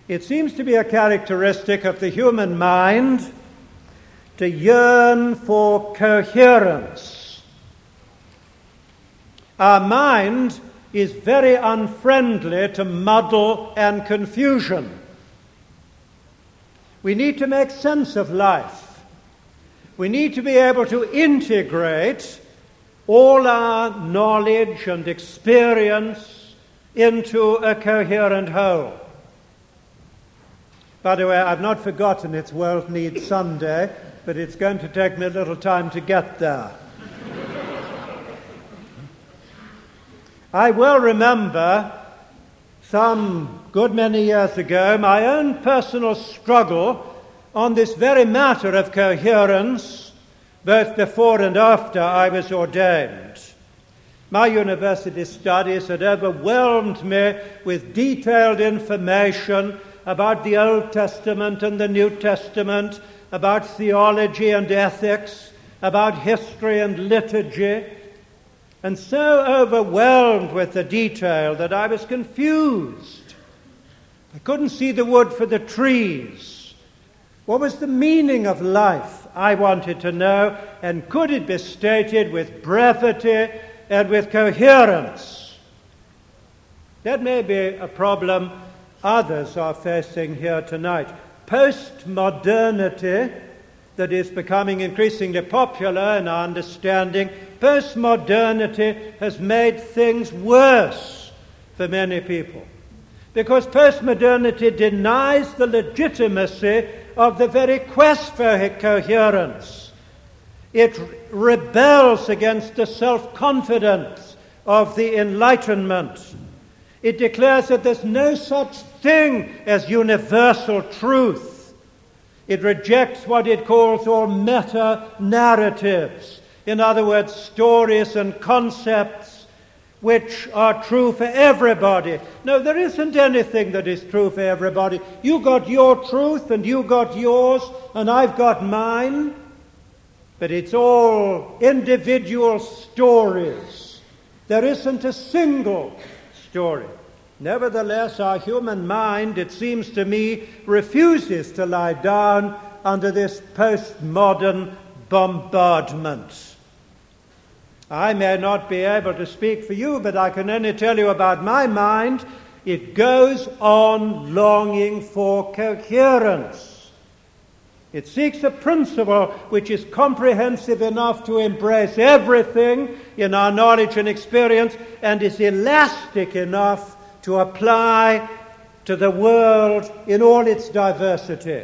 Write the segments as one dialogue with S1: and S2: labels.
S1: It seems to be a characteristic of the human mind to yearn for coherence. Our mind is very unfriendly to muddle and confusion. We need to make sense of life. We need to be able to integrate all our knowledge and experience into a coherent whole. By the way, I've not forgotten it's World Needs Sunday, but it's going to take me a little time to get there. I well remember some good many years ago my own personal struggle on this very matter of coherence, both before and after I was ordained. My university studies had overwhelmed me with detailed information about the Old Testament and the New Testament, about theology and ethics, about history and liturgy, and so overwhelmed with the detail that I was confused. I couldn't see the wood for the trees. What was the meaning of life? I wanted to know, and could it be stated with brevity and with coherence? That may be a problem others are facing here tonight. Postmodernity, that is becoming increasingly popular in our understanding, postmodernity has made things worse for many people, because postmodernity denies the legitimacy of the very quest for coherence. It rebels against the self-confidence of the Enlightenment. It declares that there's no such thing as universal truth. It rejects what it calls all meta-narratives. In other words, stories and concepts which are true for everybody. No, there isn't anything that is true for everybody. You got your truth and you got yours and I've got mine. But it's all individual stories. There isn't a single story. Nevertheless, our human mind, it seems to me, refuses to lie down under this postmodern bombardment. I may not be able to speak for you, but I can only tell you about my mind. It goes on longing for coherence. It seeks a principle which is comprehensive enough to embrace everything in our knowledge and experience, and is elastic enough to apply to the world in all its diversity.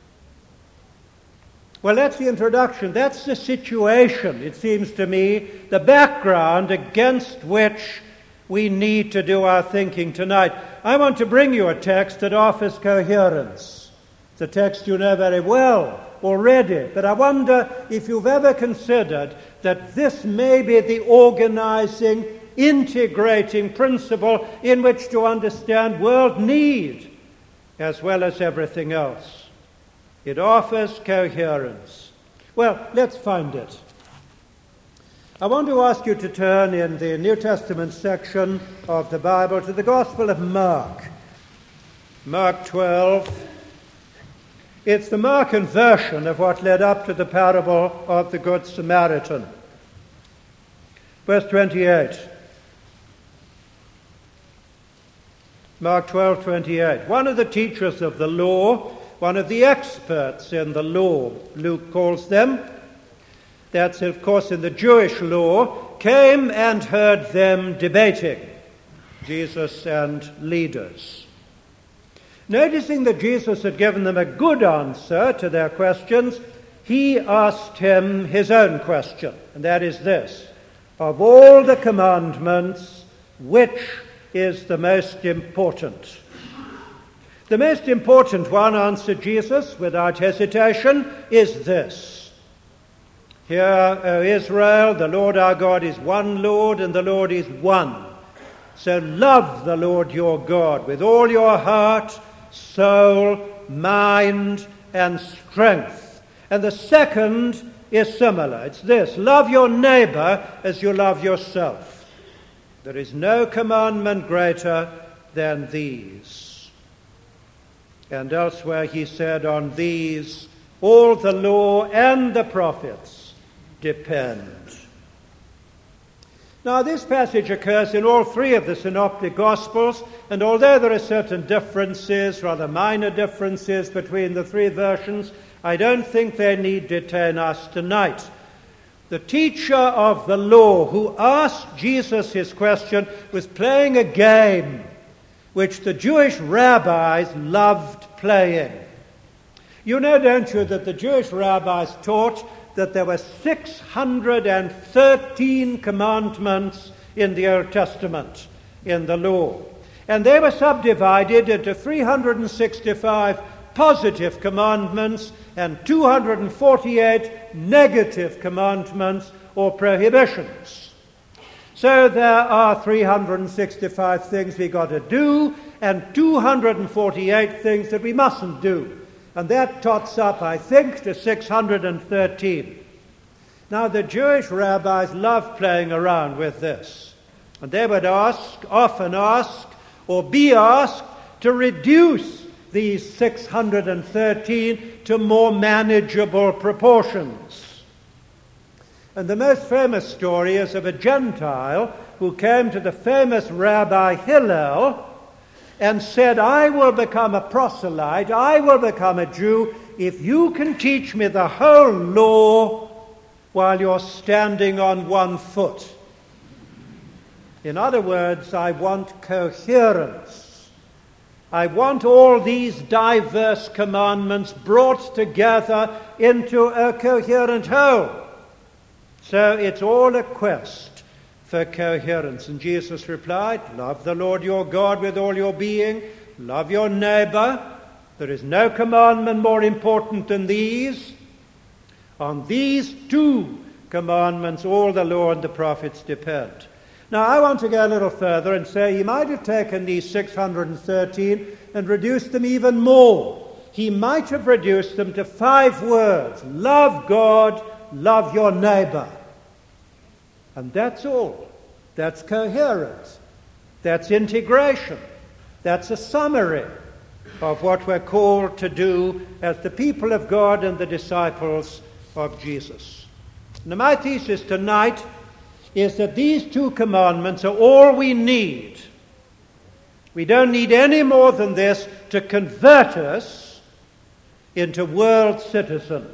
S1: Well, that's the introduction. That's the situation, it seems to me, the background against which we need to do our thinking tonight. I want to bring you a text that offers coherence. It's a text you know very well already, but I wonder if you've ever considered that this may be the organizing, integrating principle in which to understand world need as well as everything else. It offers coherence. Well, let's find it. I want to ask you to turn in the New Testament section of the Bible to the Gospel of Mark. Mark 12. It's the Markan version of what led up to the parable of the Good Samaritan. Verse 28. Mark 12:28. One of the teachers of the law, one of the experts in the law, Luke calls them, that's of course in the Jewish law, came and heard them debating, Jesus and leaders. Noticing that Jesus had given them a good answer to their questions, he asked him his own question, and that is this: of all the commandments, which is the most important? The most important one, answered Jesus without hesitation, is this: Hear, O Israel, the Lord our God is one Lord, and the Lord is one. So love the Lord your God with all your heart, soul, mind, and strength. And the second is similar. It's this: love your neighbor as you love yourself. There is no commandment greater than these. And elsewhere he said, on these all the law and the prophets depend. Now, this passage occurs in all three of the Synoptic Gospels, and although there are certain differences, rather minor differences, between the three versions, I don't think they need detain us tonight. The teacher of the law who asked Jesus his question was playing a game which the Jewish rabbis loved playing. You know, don't you, that the Jewish rabbis taught that there were 613 commandments in the Old Testament, in the law. And they were subdivided into 365 positive commandments and 248 negative commandments or prohibitions. So there are 365 things we've got to do and 248 things that we mustn't do. And that tots up, I think, to 613. Now, the Jewish rabbis loved playing around with this. And they would often ask, or be asked, to reduce these 613 to more manageable proportions. And the most famous story is of a Gentile who came to the famous Rabbi Hillel and said, I will become a proselyte, I will become a Jew, if you can teach me the whole law while you're standing on one foot. In other words, I want coherence. I want all these diverse commandments brought together into a coherent whole. So it's all a quest for coherence. And Jesus replied, love the Lord your God with all your being, love your neighbor. There is no commandment more important than these. On these two commandments all the law and the prophets depend. Now I want to go a little further and say he might have taken these 613 and reduced them even more. He might have reduced them to 5 words. Love God, love your neighbor. And that's all. That's coherence. That's integration. That's a summary of what we're called to do as the people of God and the disciples of Jesus. Now, my thesis tonight is that these 2 commandments are all we need. We don't need any more than this to convert us into world citizens.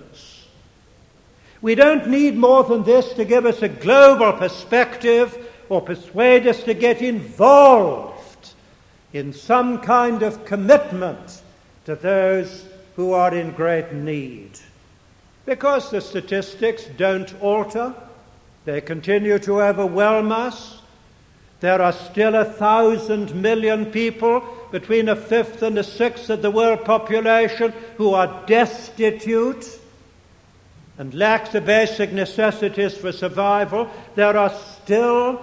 S1: We don't need more than this to give us a global perspective or persuade us to get involved in some kind of commitment to those who are in great need. Because the statistics don't alter, they continue to overwhelm us. There are still 1,000 million people, between 1/5 and 1/6 of the world population, who are destitute and lack the basic necessities for survival. There are still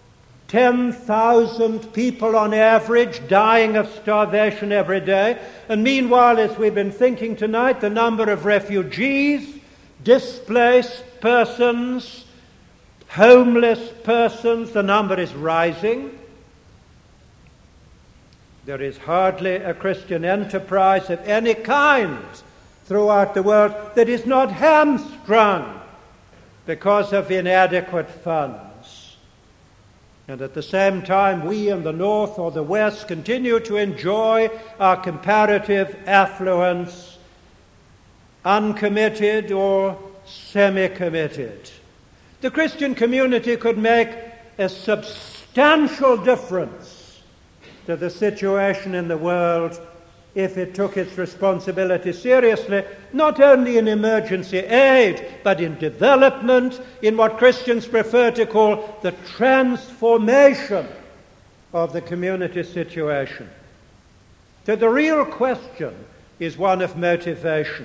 S1: 10,000 people on average dying of starvation every day. And meanwhile, as we've been thinking tonight, the number of refugees, displaced persons, homeless persons, the number is rising. There is hardly a Christian enterprise of any kind throughout the world that is not hamstrung because of inadequate funds. And at the same time, we in the North or the West continue to enjoy our comparative affluence, uncommitted or semi-committed. The Christian community could make a substantial difference to the situation in the world if it took its responsibility seriously, not only in emergency aid, but in development, in what Christians prefer to call the transformation of the community situation. So the real question is one of motivation.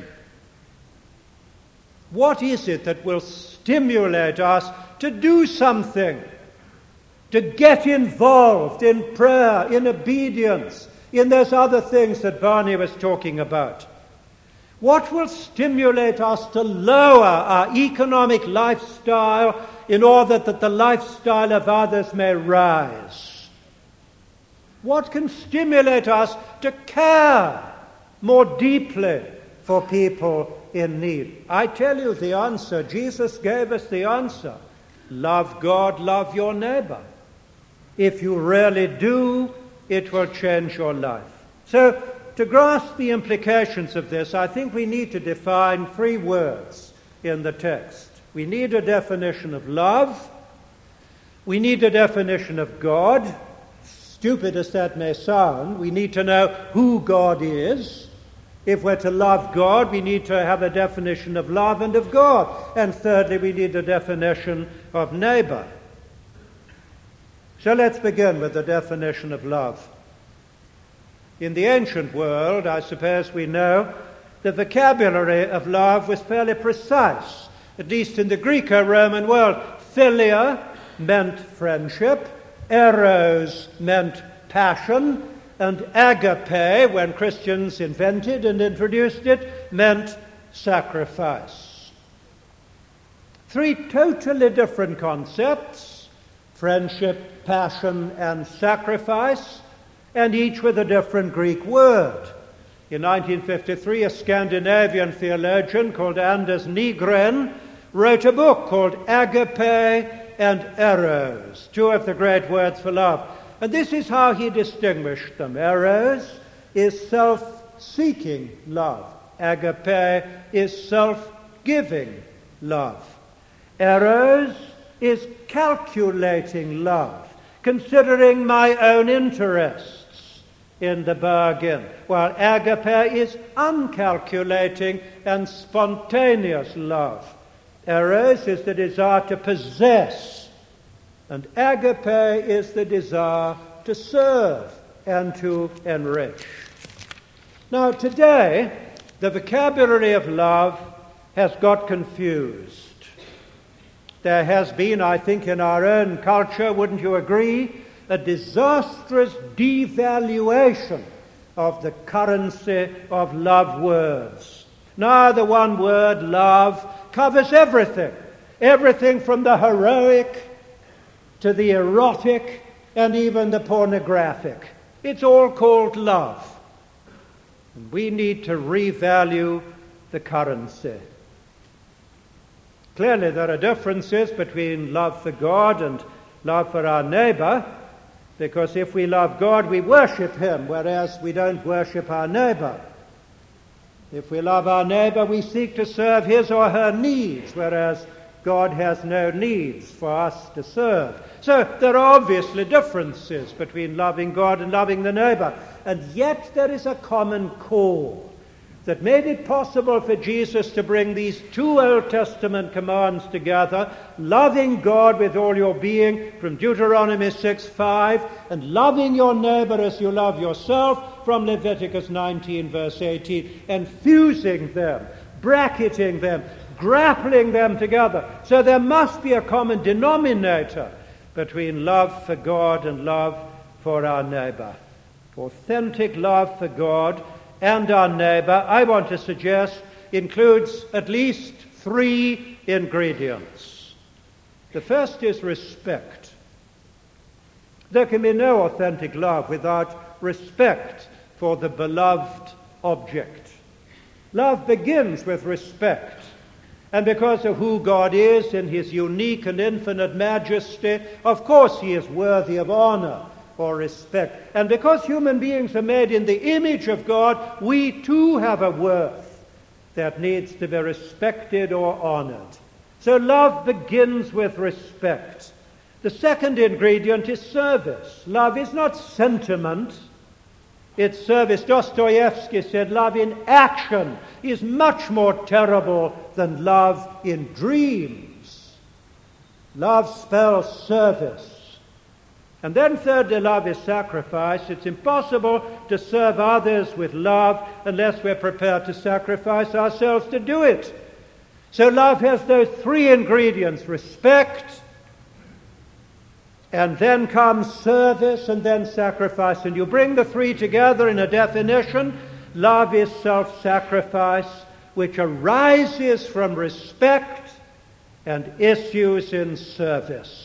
S1: What is it that will stimulate us to do something, to get involved in prayer, in obedience, in those other things that Barney was talking about? What will stimulate us to lower our economic lifestyle in order that the lifestyle of others may rise? What can stimulate us to care more deeply for people in need? I tell you the answer. Jesus gave us the answer. Love God, love your neighbor. If you really do, it will change your life. So, to grasp the implications of this, I think we need to define 3 words in the text. We need a definition of love. We need a definition of God. Stupid as that may sound, we need to know who God is. If we're to love God, we need to have a definition of love and of God. And thirdly, we need a definition of neighbor. So let's begin with the definition of love. In the ancient world, I suppose we know, the vocabulary of love was fairly precise, at least in the Greco-Roman world. Philia meant friendship, eros meant passion, and agape, when Christians invented and introduced it, meant sacrifice. 3 totally different concepts: friendship, passion, and sacrifice, and each with a different Greek word. In 1953, a Scandinavian theologian called Anders Nygren wrote a book called Agape and Eros, 2 of the great words for love. And this is how he distinguished them. Eros is self-seeking love. Agape is self-giving love. Eros is calculating love, considering my own interests in the bargain, while agape is uncalculating and spontaneous love. Eros is the desire to possess, and agape is the desire to serve and to enrich. Now, today, the vocabulary of love has got confused. There has been, I think, in our own culture, wouldn't you agree, a disastrous devaluation of the currency of love words. Now the one word, love, covers everything. Everything from the heroic to the erotic and even the pornographic. It's all called love. And we need to revalue the currency. Clearly there are differences between love for God and love for our neighbor, because if we love God, we worship him, whereas we don't worship our neighbor. If we love our neighbor, we seek to serve his or her needs, whereas God has no needs for us to serve. So there are obviously differences between loving God and loving the neighbor, and yet there is a common core that made it possible for Jesus to bring these 2 Old Testament commands together, loving God with all your being from Deuteronomy 6:5, and loving your neighbor as you love yourself from Leviticus 19 verse 18, and fusing them, bracketing them, grappling them together. So there must be a common denominator between love for God and love for our neighbor. Authentic love for God and our neighbor, I want to suggest, includes at least 3 ingredients. The first is respect. There can be no authentic love without respect for the beloved object. Love begins with respect. And because of who God is in his unique and infinite majesty, of course he is worthy of honor or respect. And because human beings are made in the image of God, we too have a worth that needs to be respected or honored. So love begins with respect. The second ingredient is service. Love is not sentiment, it's service. Dostoevsky said love in action is much more terrible than love in dreams. Love spells service. And then thirdly, love is sacrifice. It's impossible to serve others with love unless we're prepared to sacrifice ourselves to do it. So love has those 3 ingredients: respect, and then comes service, and then sacrifice. And you bring the 3 together in a definition. Love is self-sacrifice, which arises from respect and issues in service.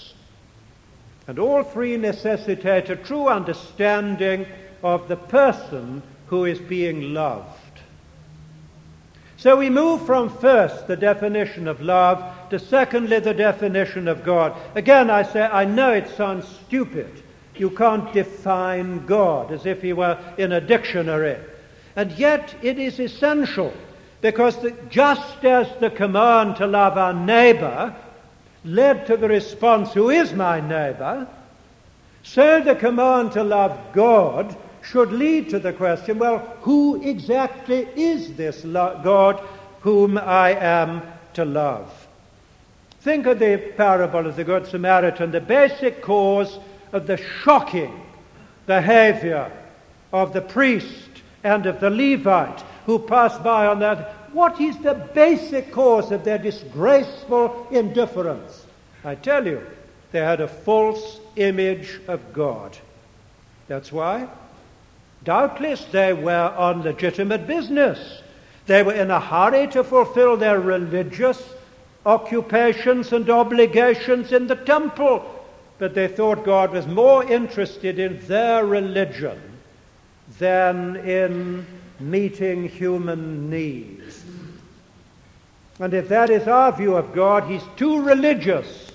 S1: And all 3 necessitate a true understanding of the person who is being loved. So we move from first the definition of love to secondly the definition of God. Again, I say, I know it sounds stupid. You can't define God as if he were in a dictionary. And yet it is essential, because just as the command to love our neighbor led to the response, who is my neighbor, so the command to love God should lead to the question, well, who exactly is this God whom I am to love? Think of the parable of the Good Samaritan, the basic cause of the shocking behavior of the priest and of the Levite who passed by on that. What is the basic cause of their disgraceful indifference? I tell you, they had a false image of God. That's why. Doubtless they were on legitimate business. They were in a hurry to fulfill their religious occupations and obligations in the temple, but they thought God was more interested in their religion than in meeting human needs. And if that is our view of God, he's too religious.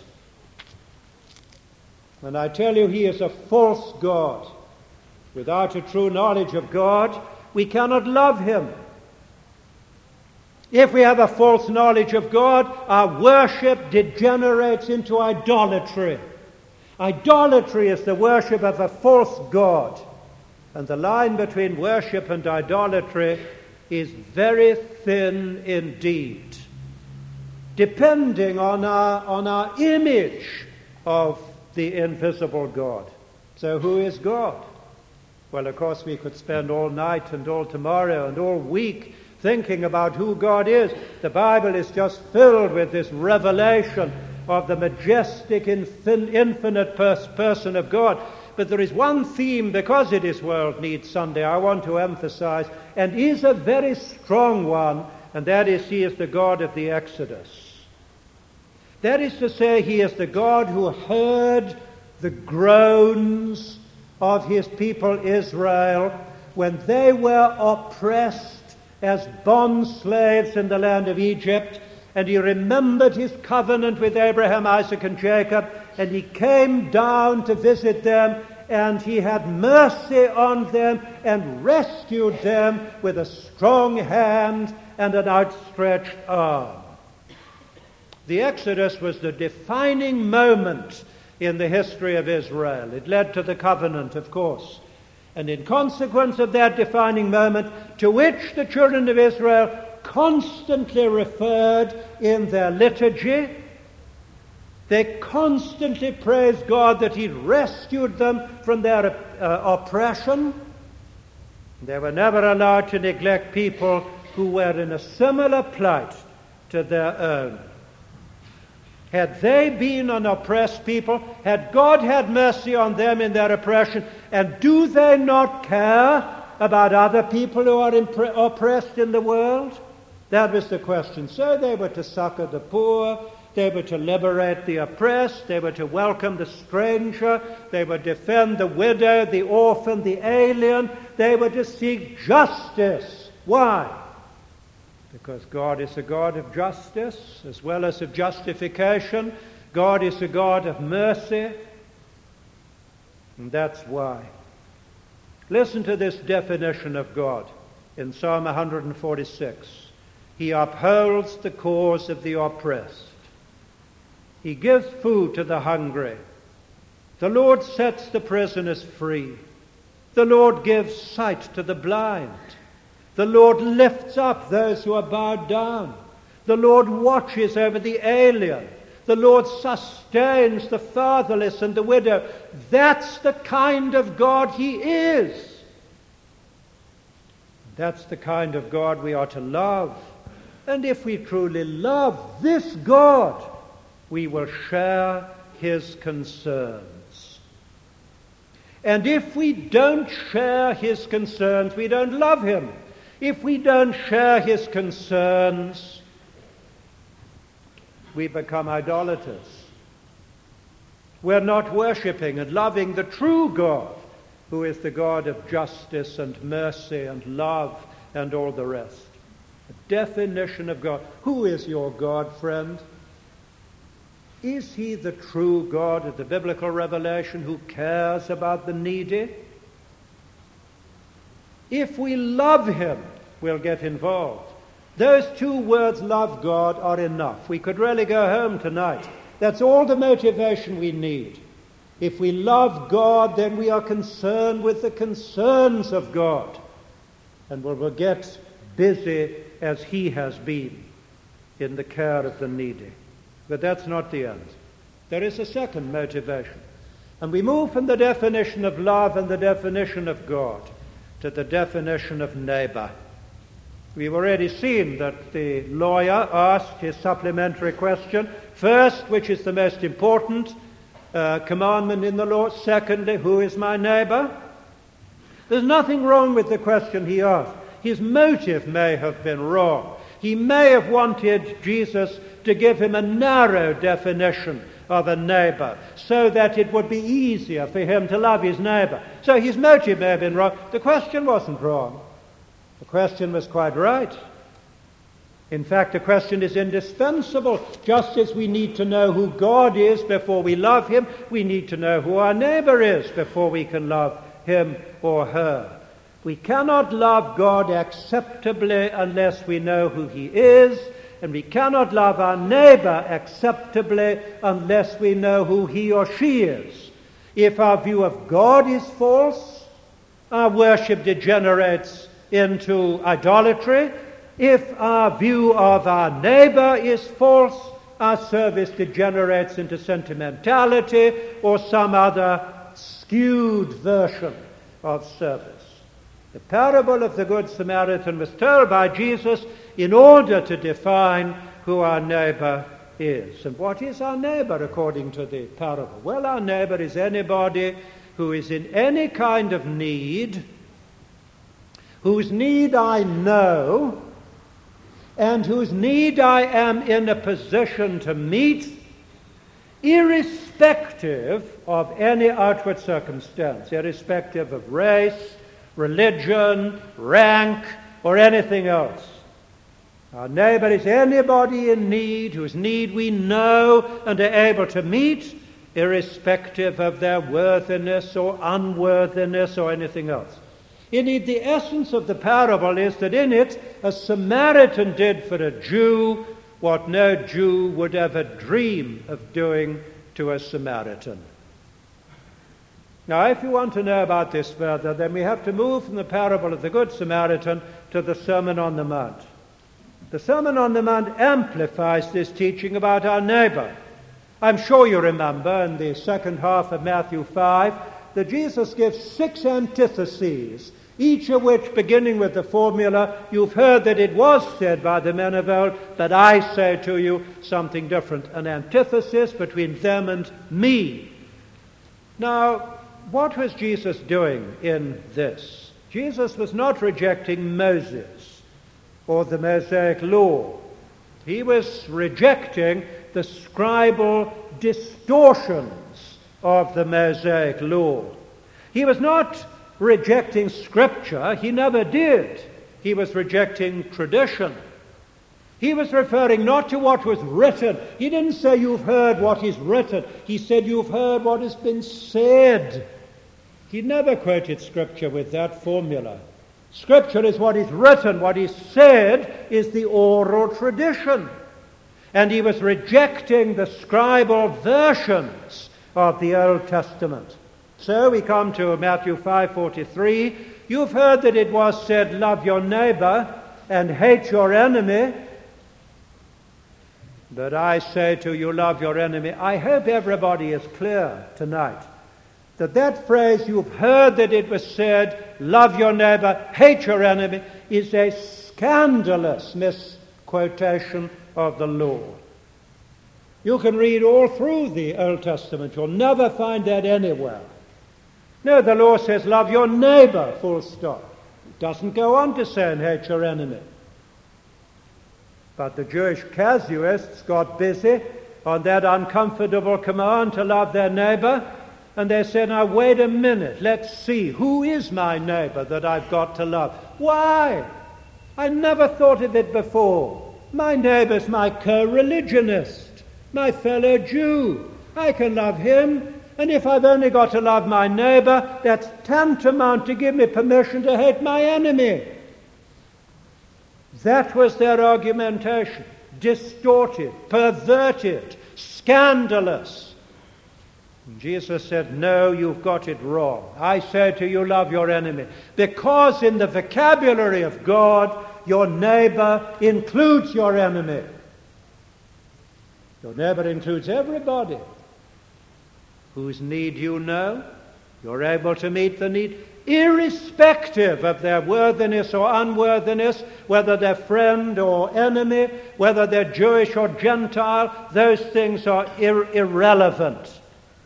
S1: And I tell you, he is a false God. Without a true knowledge of God, we cannot love him. If we have a false knowledge of God, our worship degenerates into idolatry. Idolatry is the worship of a false God. And the line between worship and idolatry is very thin indeed, depending on our image of the invisible God. So who is God? Well, of course, we could spend all night and all tomorrow and all week thinking about who God is. The Bible is just filled with this revelation of the majestic, infinite person of God. But there is one theme, because it is World Needs Sunday, I want to emphasize, and is a very strong one, and that is, he is the God of the Exodus. That is to say, he is the God who heard the groans of his people Israel when they were oppressed as bond slaves in the land of Egypt, and he remembered his covenant with Abraham, Isaac, and Jacob, and he came down to visit them, and he had mercy on them and rescued them with a strong hand and an outstretched arm. The Exodus was the defining moment in the history of Israel. It led to the covenant, of course. And in consequence of that defining moment, to which the children of Israel constantly referred in their liturgy, they constantly praised God that he rescued them from their oppression. They were never allowed to neglect people who were in a similar plight to their own. Had they been an oppressed people, had God had mercy on them in their oppression, and do they not care about other people who are oppressed in the world? That was the question. So they were to succor the poor, they were to liberate the oppressed, they were to welcome the stranger, they were to defend the widow, the orphan, the alien, they were to seek justice. Why? Because God is a God of justice as well as of justification. God is a God of mercy. And that's why. Listen to this definition of God in Psalm 146. He upholds the cause of the oppressed. He gives food to the hungry. The Lord sets the prisoners free. The Lord gives sight to the blind. The Lord lifts up those who are bowed down. The Lord watches over the alien. The Lord sustains the fatherless and the widow. That's the kind of God he is. That's the kind of God we are to love. And if we truly love this God, we will share his concerns. And if we don't share his concerns, we don't love him. If we don't share his concerns, we become idolaters. We're not worshipping and loving the true God who is the God of justice and mercy and love and all the rest. The definition of God. Who is your God, friend? Is he the true God of the biblical revelation who cares about the needy? If we love him, we'll get involved. Those two words, love God, are enough. We could really go home tonight. That's all the motivation we need. If we love God, then we are concerned with the concerns of God. And we will get busy as he has been in the care of the needy. But that's not the end. There is a second motivation. And we move from the definition of love and the definition of God to the definition of neighbor. We've already seen that the lawyer asked his supplementary question. First, which is the most important commandment in the law? Secondly, who is my neighbor? There's nothing wrong with the question he asked. His motive may have been wrong. He may have wanted Jesus to give him a narrow definition of a neighbor so that it would be easier for him to love his neighbor. So his motive may have been wrong. The question wasn't wrong. The question was quite right. In fact, the question is indispensable. Just as we need to know who God is before we love him, we need to know who our neighbor is before we can love him or her. We cannot love God acceptably unless we know who he is, and we cannot love our neighbor acceptably unless we know who he or she is. If our view of God is false, our worship degenerates into idolatry. If our view of our neighbor is false, our service degenerates into sentimentality or some other skewed version of service. The parable of the Good Samaritan was told by Jesus in order to define who our neighbor is. And what is our neighbor according to the parable? Well, our neighbor is anybody who is in any kind of need, whose need I know, and whose need I am in a position to meet, irrespective of any outward circumstance, irrespective of race, religion, rank, or anything else. Our neighbor is anybody in need, whose need we know and are able to meet, irrespective of their worthiness or unworthiness or anything else. Indeed, the essence of the parable is that in it, a Samaritan did for a Jew what no Jew would ever dream of doing to a Samaritan. Now, if you want to know about this further, then we have to move from the parable of the Good Samaritan to the Sermon on the Mount. The Sermon on the Mount amplifies this teaching about our neighbor. I'm sure you remember in the second half of Matthew 5 that Jesus gives 6 antitheses, each of which beginning with the formula, you've heard that it was said by the men of old, but I say to you something different, an antithesis between them and me. Now, what was Jesus doing in this? Jesus was not rejecting Moses or the Mosaic law. He was rejecting the scribal distortions of the Mosaic law. He was not rejecting Scripture. He never did. He was rejecting tradition. He was referring not to what was written. He didn't say you've heard what is written. He said you've heard what has been said. He never quoted Scripture with that formula. Scripture is what is written. What is said is the oral tradition. And he was rejecting the scribal versions of the Old Testament. So we come to Matthew 5:43. You've heard that it was said, love your neighbor and hate your enemy. But I say to you, love your enemy. I hope everybody is clear tonight that that phrase, you've heard that it was said, love your neighbor, hate your enemy, is a scandalous misquotation of the law. You can read all through the Old Testament. You'll never find that anywhere. No, the law says, love your neighbor, full stop. It doesn't go on to say, and hate your enemy. But the Jewish casuists got busy on that uncomfortable command to love their neighbor, And they say, now wait a minute, let's see, who is my neighbor that I've got to love? Why? I never thought of it before. My neighbor's my co-religionist, my fellow Jew. I can love him. And if I've only got to love my neighbor, that's tantamount to give me permission to hate my enemy. That was their argumentation. Distorted, perverted, scandalous. And Jesus said, no, you've got it wrong. I say to you, love your enemy. Because in the vocabulary of God, your neighbor includes your enemy. Your neighbor includes everybody. Whose need you know, you're able to meet the need, irrespective of their worthiness or unworthiness, whether they're friend or enemy, whether they're Jewish or Gentile, those things are irrelevant.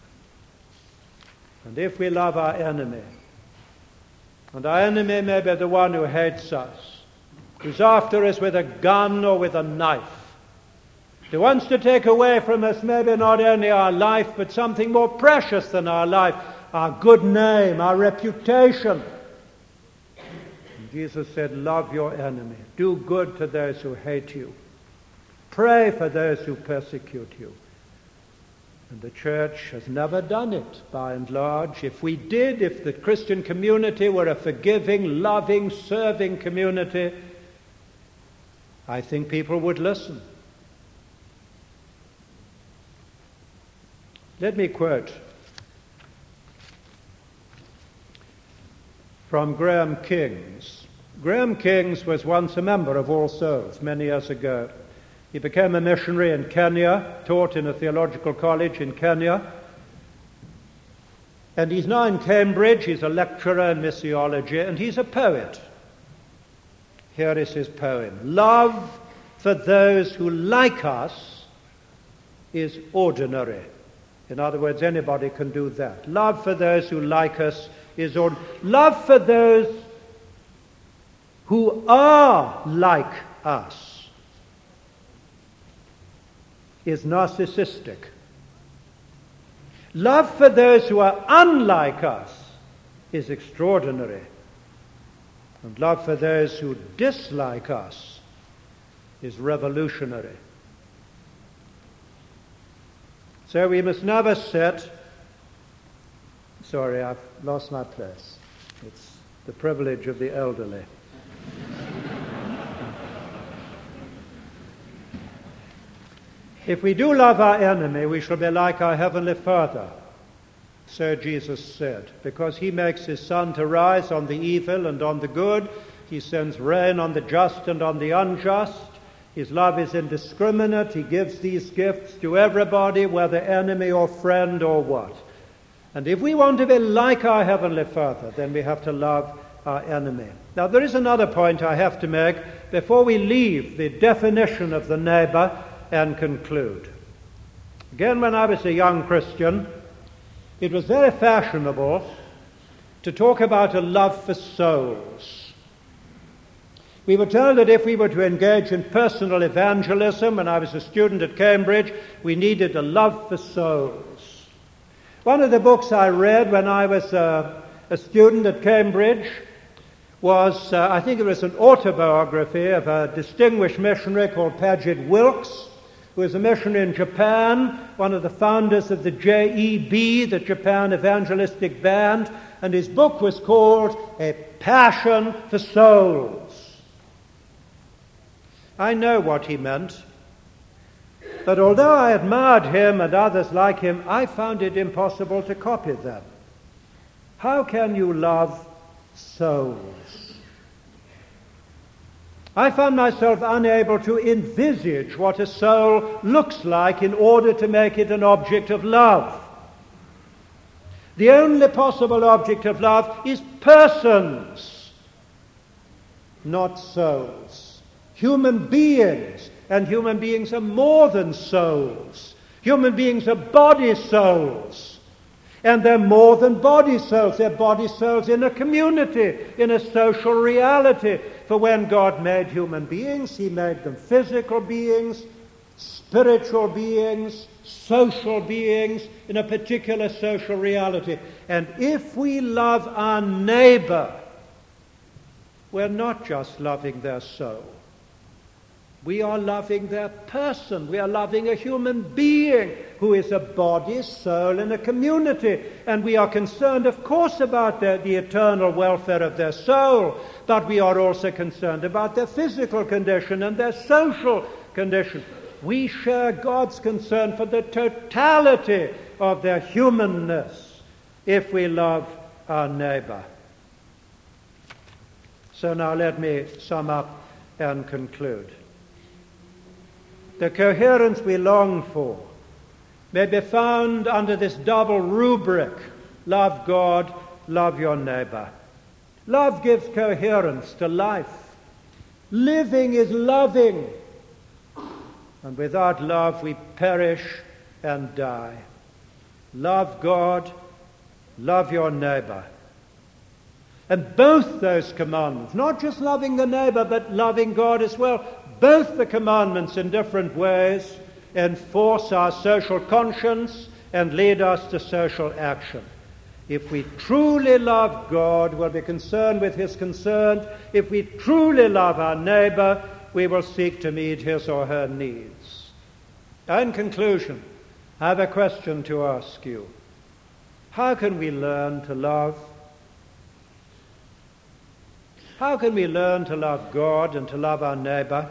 S1: And if we love our enemy, and our enemy may be the one who hates us, who's after us with a gun or with a knife, who wants to take away from us maybe not only our life, but something more precious than our life, our good name, our reputation. And Jesus said, love your enemy. Do good to those who hate you. Pray for those who persecute you. And the church has never done it, by and large. If we did, if the Christian community were a forgiving, loving, serving community, I think people would listen. Let me quote from Graham Kings. Graham Kings was once a member of All Souls many years ago. He became a missionary in Kenya, taught in a theological college in Kenya, and he's now in Cambridge. He's a lecturer in missiology, and he's a poet. Here is his poem. Love for those who like us is ordinary. In other words, anybody can do that. Love for those who like us is ordinary. Love for those who are like us is narcissistic. Love for those who are unlike us is extraordinary. And love for those who dislike us is revolutionary. So we must never set... Sorry, I've lost my place. It's the privilege of the elderly. If we do love our enemy, we shall be like our Heavenly Father, so Jesus said, because he makes his sun to rise on the evil and on the good. He sends rain on the just and on the unjust. His love is indiscriminate. He gives these gifts to everybody, whether enemy or friend or what. And if we want to be like our Heavenly Father, then we have to love our enemy. Now, there is another point I have to make before we leave the definition of the neighbor and conclude. Again, when I was a young Christian, it was very fashionable to talk about a love for souls. We were told that if we were to engage in personal evangelism, when I was a student at Cambridge, we needed a love for souls. One of the books I read when I was a student at Cambridge was, I think it was an autobiography of a distinguished missionary called Paget Wilkes, who was a missionary in Japan, one of the founders of the JEB, the Japan Evangelistic Band, and his book was called A Passion for Souls. I know what he meant, but although I admired him and others like him, I found it impossible to copy them. How can you love souls? I found myself unable to envisage what a soul looks like in order to make it an object of love. The only possible object of love is persons, not souls. Human beings, and human beings are more than souls. Human beings are body souls. And they're more than body souls. They're body souls in a community, in a social reality. For when God made human beings, he made them physical beings, spiritual beings, social beings in a particular social reality. And if we love our neighbor, we're not just loving their soul. We are loving their person. We are loving a human being who is a body, soul, and a community. And we are concerned, of course, about the eternal welfare of their soul, but we are also concerned about their physical condition and their social condition. We share God's concern for the totality of their humanness if we love our neighbor. So now let me sum up and conclude. The coherence we long for may be found under this double rubric: love God, love your neighbor. Love gives coherence to life. Living is loving. And without love we perish and die. Love God, love your neighbor. And both those commandments, not just loving the neighbor, but loving God as well, both the commandments in different ways enforce our social conscience and lead us to social action. If we truly love God, we'll be concerned with his concern. If we truly love our neighbor, we will seek to meet his or her needs. In conclusion, I have a question to ask you. How can we learn to love? How can we learn to love God and to love our neighbor?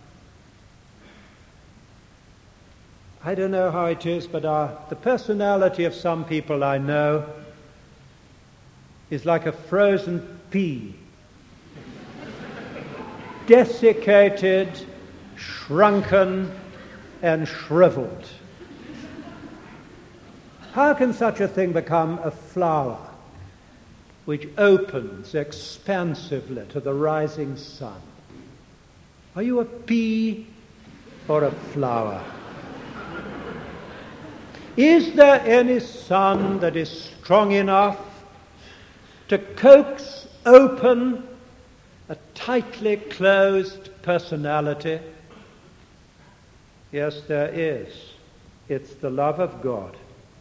S1: I don't know how it is, but the personality of some people I know is like a frozen pea. Desiccated, shrunken, and shriveled. How can such a thing become a flower which opens expansively to the rising sun? Are you a pea or a flower? Is there any sun that is strong enough to coax open a tightly closed personality? Yes, there is. It's the love of God.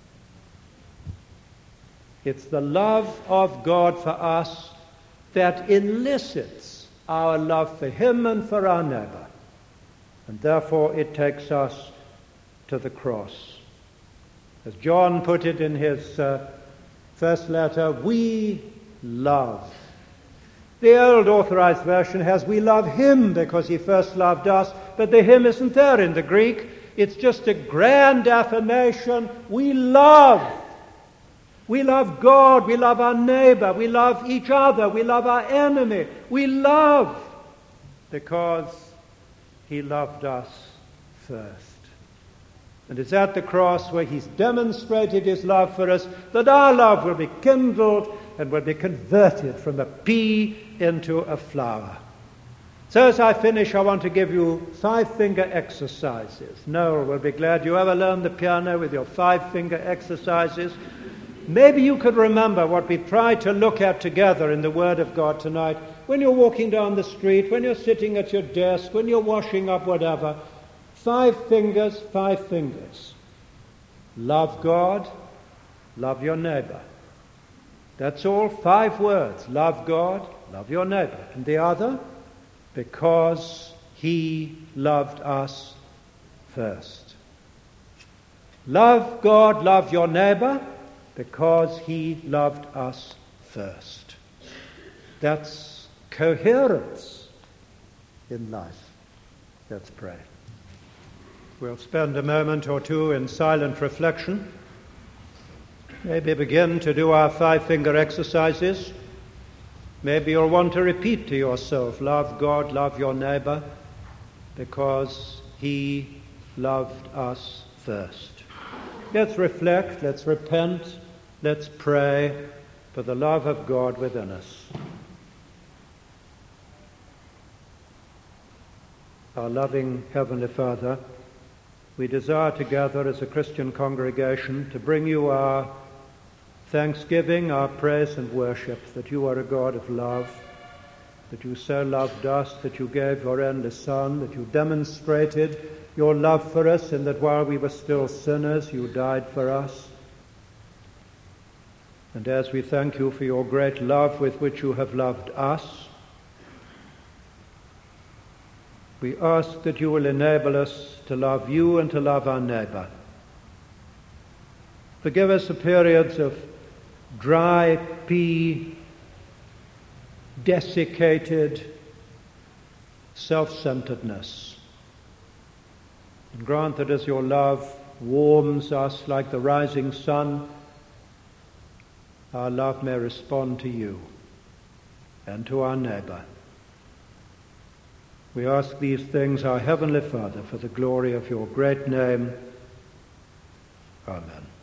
S1: It's the love of God for us that elicits our love for him and for our neighbor. And therefore it takes us to the cross. As John put it in his first letter, we love. The old Authorized Version has, we love him because he first loved us, but the him isn't there in the Greek. It's just a grand affirmation. We love. We love God, we love our neighbor, we love each other, we love our enemy. We love because he loved us first. And it's at the cross where he's demonstrated his love for us that our love will be kindled and will be converted from a pea into a flower. So as I finish, I want to give you 5-finger exercises. Noel will be glad you ever learned the piano with your 5-finger exercises. Maybe you could remember what we've tried to look at together in the Word of God tonight. When you're walking down the street, when you're sitting at your desk, when you're washing up, whatever. 5 fingers, 5 fingers. Love God, love your neighbor. That's all, 5 words. Love God, love your neighbor. And the other, because he loved us first. Love God, love your neighbor, because he loved us first. That's coherence in life. Let's pray. We'll spend a moment or two in silent reflection. Maybe begin to do our 5-finger exercises. Maybe you'll want to repeat to yourself, love God, love your neighbor, because he loved us first. Let's reflect, let's repent, let's pray for the love of God within us. Our loving Heavenly Father, we desire together as a Christian congregation to bring you our thanksgiving, our praise and worship, that you are a God of love, that you so loved us, that you gave your only Son, that you demonstrated your love for us, and that while we were still sinners, you died for us. And as we thank you for your great love with which you have loved us, we ask that you will enable us to love you and to love our neighbor. Forgive us the periods of dry pea, desiccated self-centeredness. And grant that as your love warms us like the rising sun, our love may respond to you and to our neighbor. We ask these things, our Heavenly Father, for the glory of your great name. Amen.